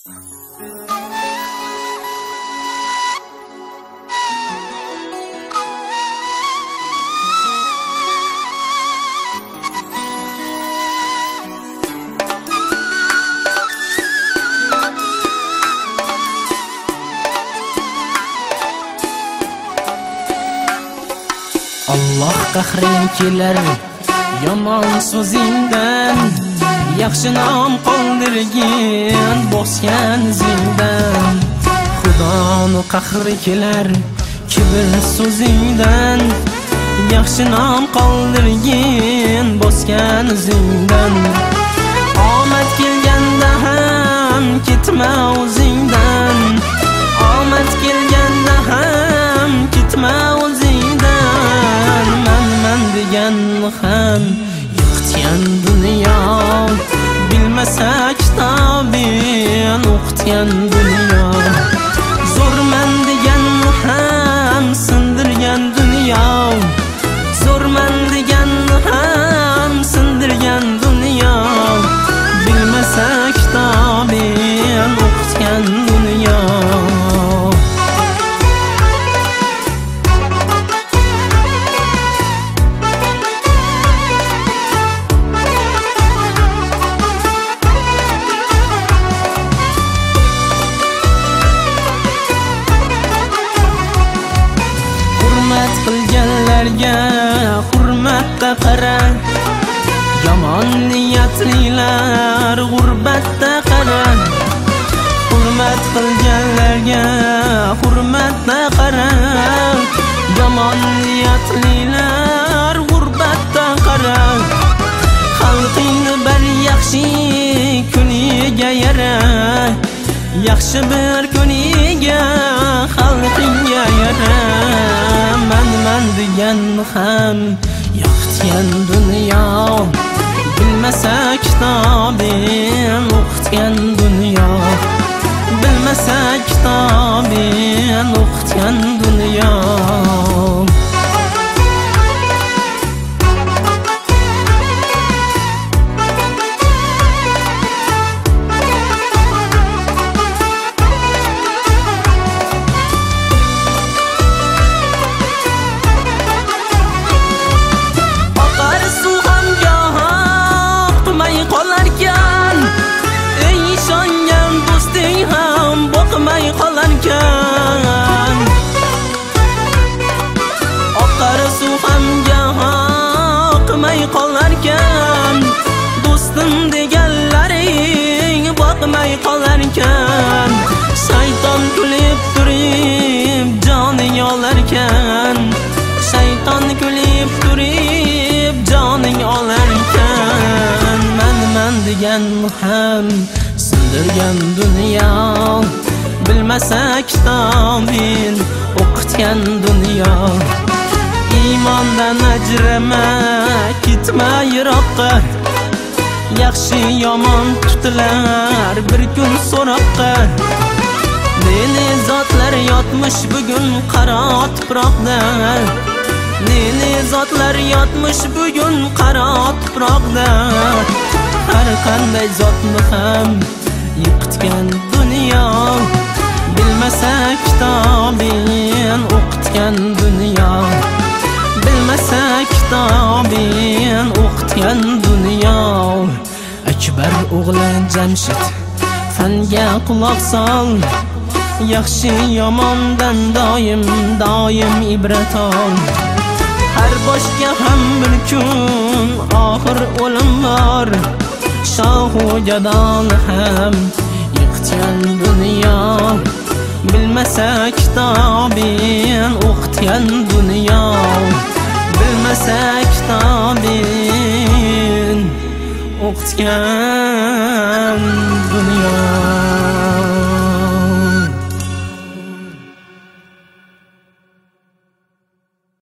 Allah qahring kelar yomon so'zingdan, yaxshi nom qoldirgin bosgan izingdan. Xudoni qahri kelar kibr so'zingdan, yaxshi nom qoldirgin bosgan izingdan. Omad kelganda ham ketma o'zingdan, omad kelganda ham ketma o'zingdan. Man degan ham yiqitgan dunyo, bilmasa kitobin o'qitgan dunyo. Zo'rman degan ham sindirgan dunyo, zo'rman degan ham sindirgan dunyo. Bilmasa kitobin o'qitgan dunyo. Hurmat qilganlarga hurmatda qara, yomon niyatlilar g'urbatda qara. Hurmat qilganlarga hurmatda qara, yomon niyatlilar g'urbatda qara. Xalqingni bir yaxshi kuniga yara, yaxshi bir kuniga xalqingga yara. Man degan ham yoqitgan dunyo, bilmasa kitobin o'qitgan dunyo. Bilmasa kitobin o'qitgan dunyo. Boqmay qolarkan, oqar suv hamga oqmay qolarkan. Do'stim deganlaring boqmay qolarkan. Shayton kulib turib joning olarkan, shayton kulib turib joning olarkan. Man degan ham sindirgan dunyo, bilmasa kitobin o'qitgan dunyo. Iymondan ajrama, ketma yiroqqa, yaxshi yomon tutilar bir kun so'roqqa. Neni zotlar yotmish bugun qaro tuproqda, neni zotlar yotmish bugun qaro tuproqda. Har qanday zotni ham yiqitgan dunyo, bilmasa kitobin o'qitgan dunyo. Bilmasa kitobin o'qitgan dunyo. Akbar o'g'li Jamshid fanga quloq sol, yaxshi yomondan doim ibrat ol. Har boshga ham bir kun oxir o'lim bor, shohu jadol ham yiqitgan dunyo. Bilmasa kitobin o'qitgan dunyo, bilmasa kitobin o'qitgan dunyo.